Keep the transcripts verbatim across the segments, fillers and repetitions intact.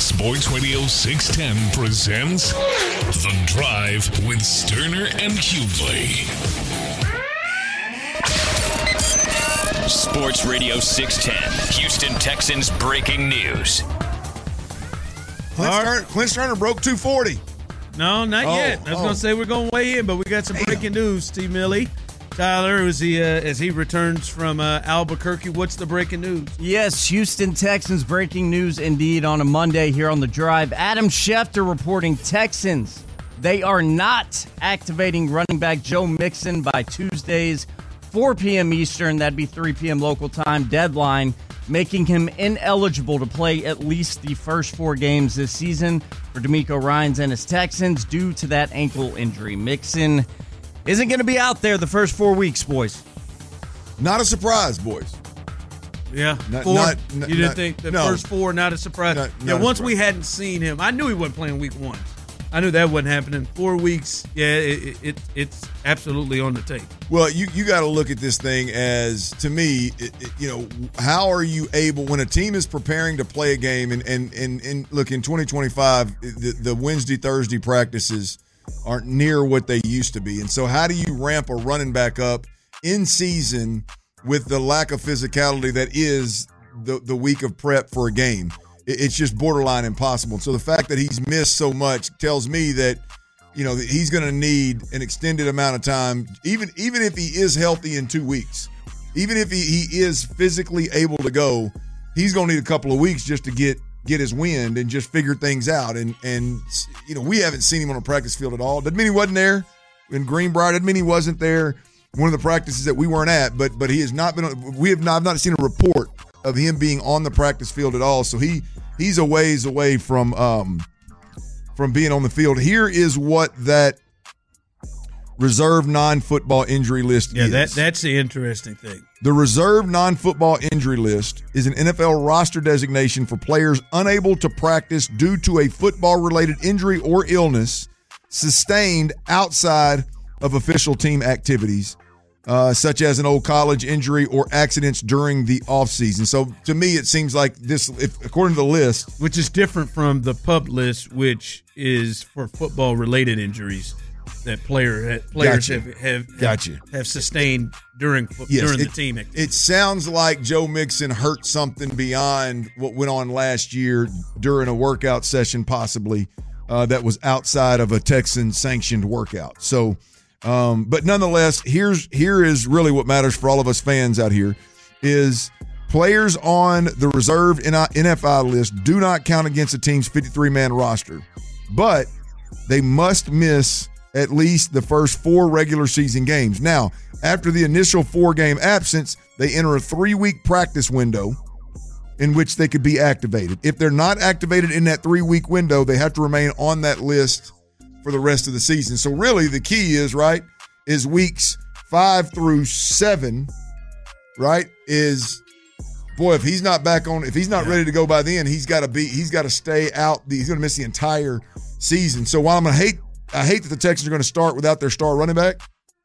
Sports Radio six ten presents The Drive with Sterner and Hughley. Sports Radio six ten, Houston Texans breaking news. Clint Sterner, Clint Sterner broke two forty. No, not Oh, yet. I was oh. going to say we're going to weigh in, but we got some Damn. breaking news. T. Millie, Tyler, as he, uh, as he returns from uh, Albuquerque, what's the breaking news? Yes, Houston Texans breaking news indeed on a Monday here on The Drive. Adam Schefter reporting Texans, they are not activating running back Joe Mixon by Tuesday's four p.m. Eastern, that'd be three p.m. local time deadline, making him ineligible to play at least the first four games this season for DeMeco Ryans and his Texans due to that ankle injury. Mixon isn't going to be out there the first four weeks, boys. Not a surprise, boys. Yeah, Not- four. not- you not- didn't not- think the no. first four, not a surprise. Not- yeah, not a once surprise. we hadn't seen him, I knew he wasn't playing week one. I knew that wasn't happening. Four weeks, yeah, it, it, it it's absolutely on the tape. Well, you, you got to look at this thing as, to me, it, it, you know, how are you able, when a team is preparing to play a game, and, and, and, and look, in twenty twenty-five, the, the Wednesday, Thursday practices aren't near what they used to be. And so how do you ramp a running back up in season with the lack of physicality that is the, the week of prep for a game? It's just borderline impossible. So the fact that he's missed so much tells me that, you know, that he's going to need an extended amount of time, even even if he is healthy in two weeks, even if he, he is physically able to go, he's going to need a couple of weeks just to get get his wind and just figure things out. And, and you know, we haven't seen him on a practice field at all. Doesn't mean he wasn't there in Greenbrier. Doesn't mean he wasn't there one of the practices that we weren't at, but but he has not been – we have not, I've not seen a report of him being on the practice field at all. So he he's a ways away from um, from being on the field. Here is what that reserve non-football injury list Yeah, is. that that's the interesting thing. The reserve non-football injury list is an N F L roster designation for players unable to practice due to a football-related injury or illness sustained outside of official team activities, uh, such as an old college injury or accidents during the offseason. So to me, it seems like this, if, according to the list. Which is different from the pub list, which is for football-related injuries that player players Gotcha. have have, Gotcha. have sustained during Yes, during it, the team activity. It sounds like Joe Mixon hurt something beyond what went on last year during a workout session, possibly, uh, that was outside of a Texan-sanctioned workout. So, um, but nonetheless, here's here is really what matters for all of us fans out here is players on the reserve N F I list do not count against a team's fifty-three man roster, but they must miss at least the first four regular season games. Now, after the initial four-game absence, they enter a three-week practice window in which they could be activated. If they're not activated in that three-week window, they have to remain on that list for the rest of the season. So really the key is, right, is weeks five through seven, right, is, boy, if he's not back on, if he's not ready to go by then, he's got to be, he's got to stay out. He's going to miss the entire season. So while I'm going to hate, I hate that the Texans are going to start without their star running back,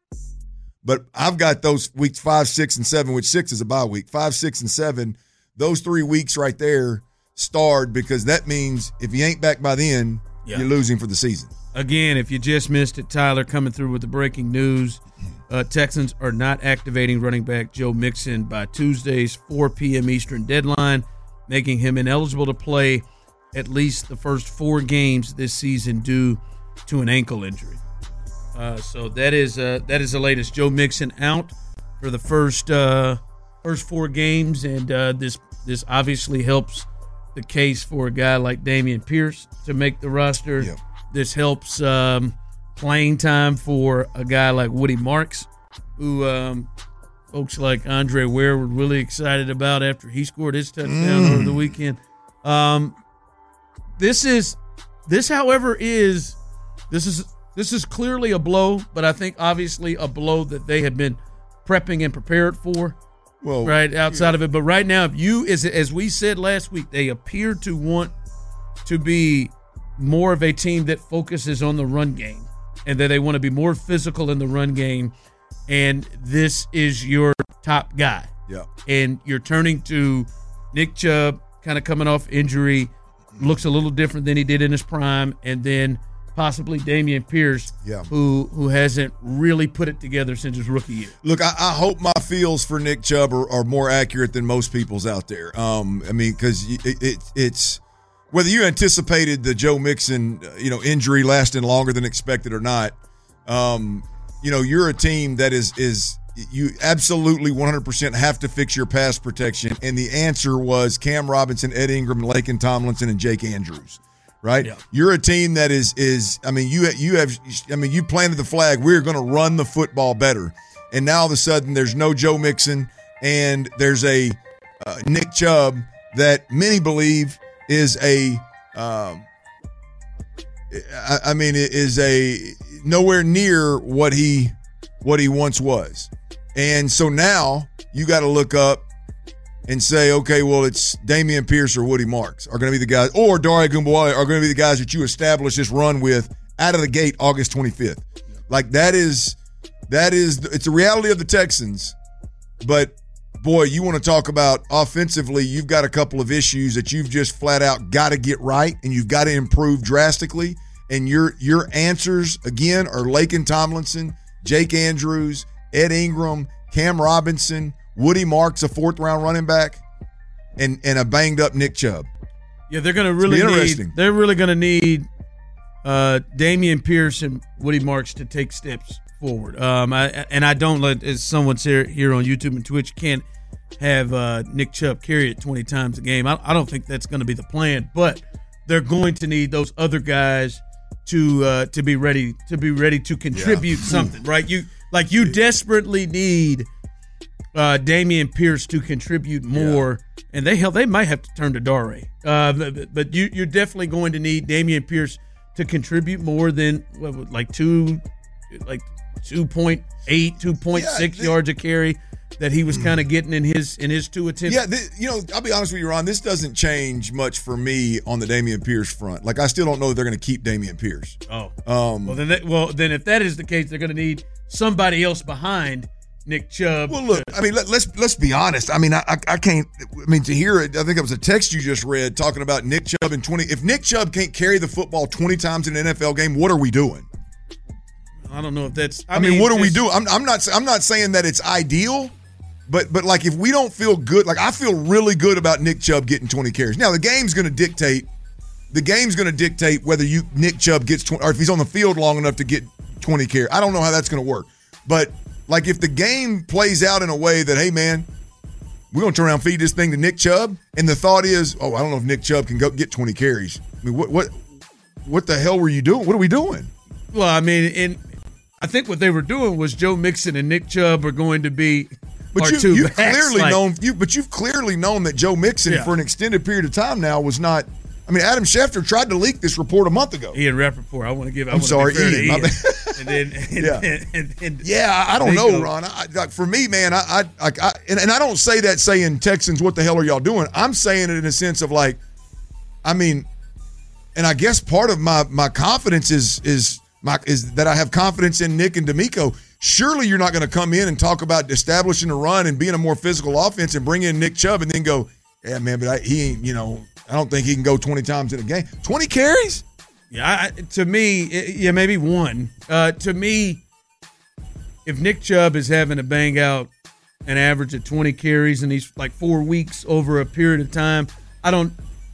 but I've got those weeks five, six, and seven, which six is a bye week. Five, six, and seven, those three weeks right there starred because that means if he ain't back by then, Yeah. you're losing for the season. Again, if you just missed it, Tyler coming through with the breaking news. Uh, Texans are not activating running back Joe Mixon by Tuesday's four p.m. Eastern deadline, making him ineligible to play at least the first four games this season due to an ankle injury. Uh, so that is uh, that is the latest. Joe Mixon out for the first uh, first four games, and uh, this this obviously helps the case for a guy like Dameon Pierce to make the roster. Yep. This helps um, playing time for a guy like Woody Marks, who um, folks like Andre Ware were really excited about after he scored his touchdown Mm. over the weekend. Um, this is this, however, is this is this is clearly a blow, but I think obviously a blow that they have been prepping and prepared for. Well, Right outside of it, but right now, if you, as as we said last week, they appear to want to be more of a team that focuses on the run game, and that they want to be more physical in the run game. And this is your top guy, Yeah. and you're turning to Nick Chubb, kind of coming off injury. looks a little different than he did in his prime, and then possibly Dameon Pierce, yeah. who who hasn't really put it together since his rookie year. Look, I, I hope my feels for Nick Chubb are, are more accurate than most people's out there. Um, I mean, because it, it, it's whether you anticipated the Joe Mixon, you know, injury lasting longer than expected or not. Um, you know, you're a team that is is you absolutely one hundred percent have to fix your pass protection, and the answer was Cam Robinson, Ed Ingram, Laken Tomlinson, and Jake Andrews. Right, yeah. You're a team that is is. I mean, you you have. I mean, you planted the flag. We're going to run the football better, and now all of a sudden, there's no Joe Mixon, and there's a uh, Nick Chubb that many believe is a. Um, I, I mean, it is a nowhere near what he what he once was, and so now you got to look up and say, okay, well, it's Dameon Pierce or Woody Marks are going to be the guys, or Dare Ogunbowale are going to be the guys that you establish this run with out of the gate August twenty-fifth. Like that is, that is, it's the reality of the Texans. But boy, you want to talk about offensively, you've got a couple of issues that you've just flat out got to get right, and you've got to improve drastically. And your your answers again are Laken Tomlinson, Jake Andrews, Ed Ingram, Cam Robinson, Woody Marks, a fourth round running back, and and a banged up Nick Chubb. Yeah, they're going to really need. They're really going to need uh, Dameon Pierce and Woody Marks to take steps forward. Um, I, and I don't let as someone's here here on YouTube and Twitch can't have uh, Nick Chubb carry it twenty times a game. I, I don't think that's going to be the plan, but they're going to need those other guys to uh, to be ready to be ready to contribute yeah. something, right? You like you desperately need. Uh, Dameon Pierce to contribute more, yeah. and they hell they might have to turn to Dare. Uh, but, but you, you're definitely going to need Dameon Pierce to contribute more than what, like two, like two point eight, two point six yeah, yards a carry that he was kind of getting in his in his two attempts. Yeah, this, you know, I'll be honest with you, Ron. This doesn't change much for me on the Dameon Pierce front. Like I still don't know that they're going to keep Dameon Pierce. Oh, um, well then, that, well then, if that is the case, they're going to need somebody else behind Nick Chubb. Well, look, I mean, let, let's let's be honest. I mean, I, I I can't. I mean, to hear it, I think it was a text you just read talking about Nick Chubb in twenty. If Nick Chubb can't carry the football twenty times in an N F L game, what are we doing? I don't know if that's. I, I mean, mean, what are we doing? I'm I'm not I'm not saying that it's ideal, but but like if we don't feel good, like I feel really good about Nick Chubb getting twenty carries. Now the game's going to dictate. The game's going to dictate whether you Nick Chubb gets twenty or if he's on the field long enough to get twenty carries. I don't know how that's going to work, but. Like, if the game plays out in a way that, hey, man, we're going to turn around and feed this thing to Nick Chubb, and the thought is, oh, I don't know if Nick Chubb can go get twenty carries. I mean, what what what the hell were you doing? What are we doing? Well, I mean, and I think what they were doing was Joe Mixon and Nick Chubb are going to be but our you, two you've backs. clearly like, known you, but you've clearly known that Joe Mixon yeah. for an extended period of time now was not. I mean, Adam Schefter tried to leak this report a month ago. Ian Rappaport. I want to give. I I'm sorry, Ian. Ian. and then, and, yeah, and, and, and, yeah. I don't know, Ron. I, like for me, man, I, I, I, I and, and I don't say that saying Texans, what the hell are y'all doing? I'm saying it in a sense of like, I mean, and I guess part of my my confidence is is my is that I have confidence in Nick and D'Amico. Surely you're not going to come in and talk about establishing a run and being a more physical offense and bring in Nick Chubb and then go, yeah, man, but I, he ain't, you know. I don't think he can go twenty times in a game. twenty carries? Yeah, I, to me, yeah, maybe one. Uh, to me, if Nick Chubb is having to bang out an average of twenty carries in these like four weeks over a period of time, I don't,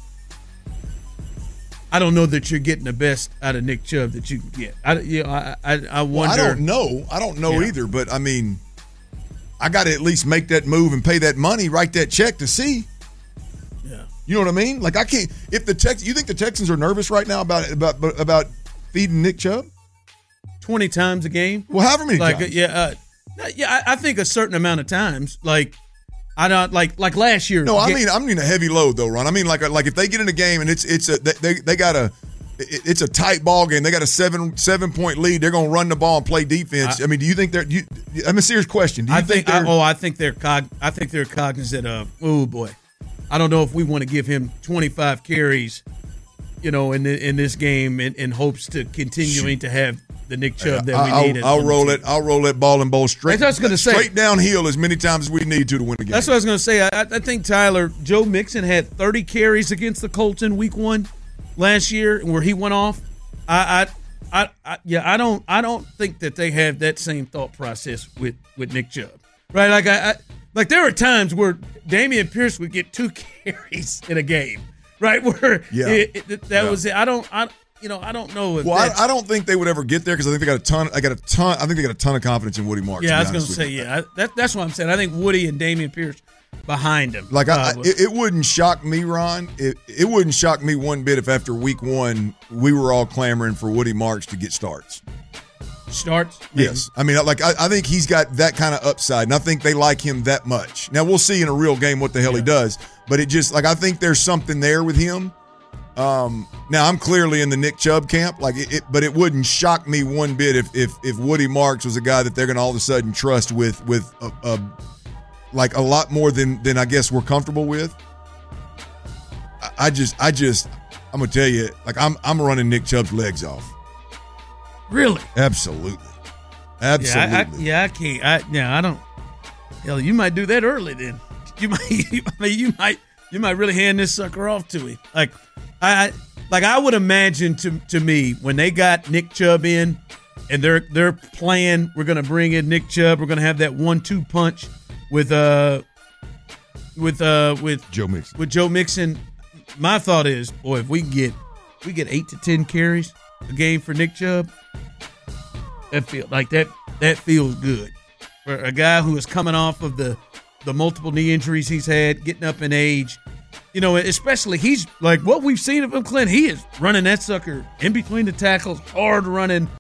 I don't know that you're getting the best out of Nick Chubb that you can get. I, you know, I, I, I wonder. Well, I don't know. I don't know yeah. either. But I mean, I got to at least make that move and pay that money, write that check to see. You know what I mean? Like I can't. If the Tex, you think the Texans are nervous right now about about about feeding Nick Chubb twenty times a game? Well, however many like, times? Yeah, uh, yeah. I, I think a certain amount of times. Like I don't like like last year. No, I mean I mean a heavy load though, Ron. I mean like like if they get in a game and it's it's a they they got a it's a tight ball game. They got a seven seven point lead. They're gonna run the ball and play defense. I, I mean, do you think they're? You, I'm a serious question. Do you I think? think I, oh, I think they're cog. I think they're cognizant of. Oh boy. I don't know if we want to give him twenty-five carries, you know, in the, in this game in, in hopes to continuing to have the Nick Chubb that we I'll, need. I'll roll it. I'll roll that ball and bowl straight. That's what I was gonna say. Straight downhill as many times as we need to to win a game. That's what I was going to say. I, I think Tyler Joe Mixon had thirty carries against the Colts in Week One last year, where he went off. I, I, I, I yeah, I don't, I don't think that they have that same thought process with, with Nick Chubb, right? Like I, I, like there are times where Dameon Pierce would get two carries in a game, right? Where yeah. it, it, that yeah. was it. I don't, I. You know, I don't know if well, I, I don't think they would ever get there because I think they got a ton. I got a ton. I think they got a ton of confidence in Woody Marks. Yeah, I was going to say, yeah, I, that, that's what I'm saying. I think Woody and Dameon Pierce behind him. Like, I, I, it, it wouldn't shock me, Ron. It, it wouldn't shock me one bit if after Week One we were all clamoring for Woody Marks to get starts. Starts? Maybe. Yes, I mean, like I, I think he's got that kind of upside, and I think they like him that much. Now we'll see in a real game what the hell yeah. he does, but it just like I think there's something there with him. Um, now I'm clearly in the Nick Chubb camp, like it, it, but it wouldn't shock me one bit if if if Woody Marks was a guy that they're going to all of a sudden trust with with a, a like a lot more than than I guess we're comfortable with. I, I just I just I'm gonna tell you, like I'm I'm running Nick Chubb's legs off. Really? Absolutely, absolutely. Yeah, I, I, yeah, I can't. I yeah, I don't. Hell, you might do that early then. You might. You, I mean, you might. You might really hand this sucker off to him. Like, I like I would imagine to to me when they got Nick Chubb in, and they're they're playing. We're gonna bring in Nick Chubb. We're gonna have that one two punch with uh with uh with Joe Mixon. With Joe Mixon. My thought is, boy, if we can get if we get eight to ten carries a game for Nick Chubb, that feel like that that feels good for a guy who is coming off of the. the multiple knee injuries he's had, getting up in age. You know, especially he's like what we've seen of him, Clint. He is running that sucker in between the tackles, hard running.